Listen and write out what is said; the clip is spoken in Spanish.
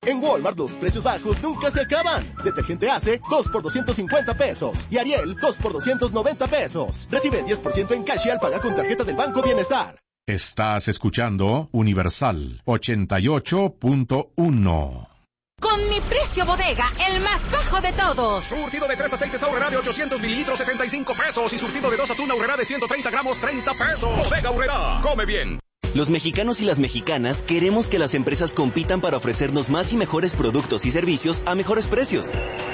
En Walmart los precios bajos nunca se acaban. Detergente Ace, 2 por 250 pesos. Y Ariel, 2 por 290 pesos. Recibe 10% en cash y al pagar con tarjeta del Banco Bienestar. Estás escuchando Universal 88.1. Con mi precio bodega, el más bajo de todos. Surtido de 3 aceites Aurrera de 800 mililitros, 75 pesos. Y surtido de 2 atún Aurrera de 130 gramos, 30 pesos. Bodega Aurrera, come bien. Los mexicanos y las mexicanas queremos que las empresas compitan para ofrecernos más y mejores productos y servicios a mejores precios.